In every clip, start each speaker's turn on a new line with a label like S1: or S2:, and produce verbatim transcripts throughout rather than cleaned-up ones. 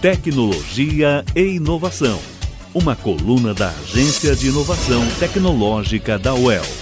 S1: Tecnologia e Inovação, uma coluna da Agência de Inovação Tecnológica da U E L.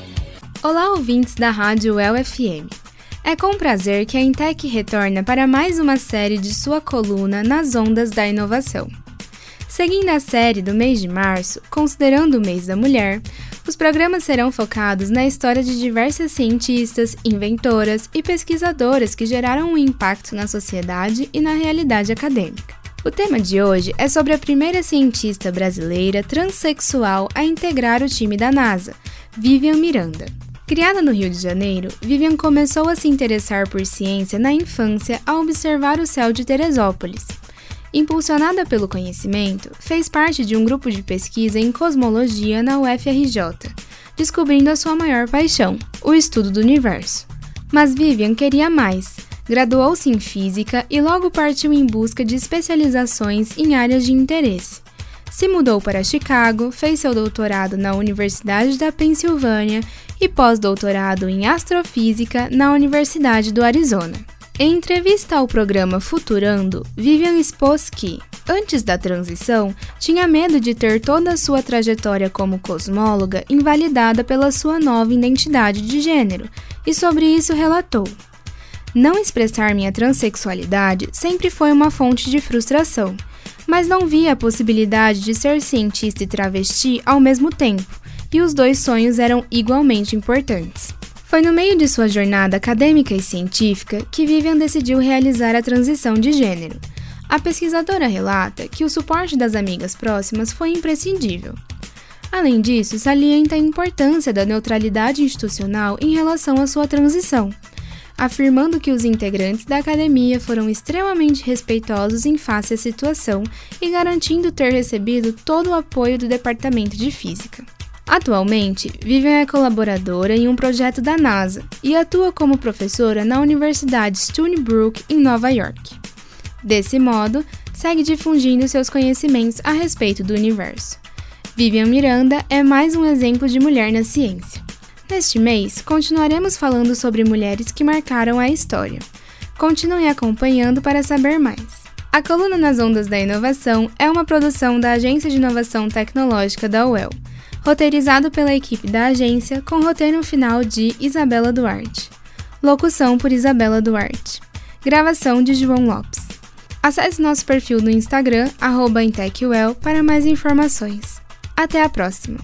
S2: Olá, ouvintes da Rádio U E L F M. É com prazer que a Intec retorna para mais uma série de sua coluna Nas Ondas da Inovação. Seguindo a série do mês de março, considerando o mês da mulher, os programas serão focados na história de diversas cientistas, inventoras e pesquisadoras que geraram um impacto na sociedade e na realidade acadêmica. O tema de hoje é sobre a primeira cientista brasileira transexual a integrar o time da NASA, Vivian Miranda. Criada no Rio de Janeiro, Vivian começou a se interessar por ciência na infância ao observar o céu de Teresópolis. Impulsionada pelo conhecimento, fez parte de um grupo de pesquisa em cosmologia na U F R J, descobrindo a sua maior paixão, o estudo do universo. Mas Vivian queria mais, graduou-se em física e logo partiu em busca de especializações em áreas de interesse. Se mudou para Chicago, fez seu doutorado na Universidade da Pensilvânia e pós-doutorado em astrofísica na Universidade do Arizona. Em entrevista ao programa Futurando, Vivian expôs que, antes da transição, tinha medo de ter toda a sua trajetória como cosmóloga invalidada pela sua nova identidade de gênero, e sobre isso relatou: "Não expressar minha transexualidade sempre foi uma fonte de frustração, mas não via a possibilidade de ser cientista e travesti ao mesmo tempo, e os dois sonhos eram igualmente importantes." Foi no meio de sua jornada acadêmica e científica que Vivian decidiu realizar a transição de gênero. A pesquisadora relata que o suporte das amigas próximas foi imprescindível. Além disso, salienta a importância da neutralidade institucional em relação à sua transição, afirmando que os integrantes da academia foram extremamente respeitosos em face à situação e garantindo ter recebido todo o apoio do Departamento de Física. Atualmente, Vivian é colaboradora em um projeto da NASA e atua como professora na Universidade Stony Brook, em Nova York. Desse modo, segue difundindo seus conhecimentos a respeito do universo. Vivian Miranda é mais um exemplo de mulher na ciência. Neste mês, continuaremos falando sobre mulheres que marcaram a história. Continue acompanhando para saber mais. A coluna Nas Ondas da Inovação é uma produção da Agência de Inovação Tecnológica da U E L. Roteirizado pela equipe da agência, com roteiro final de Isabela Duarte. Locução por Isabela Duarte. Gravação de João Lopes. Acesse nosso perfil no Instagram, arroba IntecUEL, para mais informações. Até a próxima!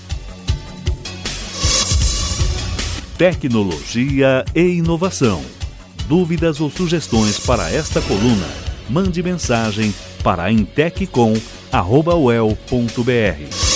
S1: Tecnologia e Inovação. Dúvidas ou sugestões para esta coluna? Mande mensagem para inteccom arroba u e l ponto b r.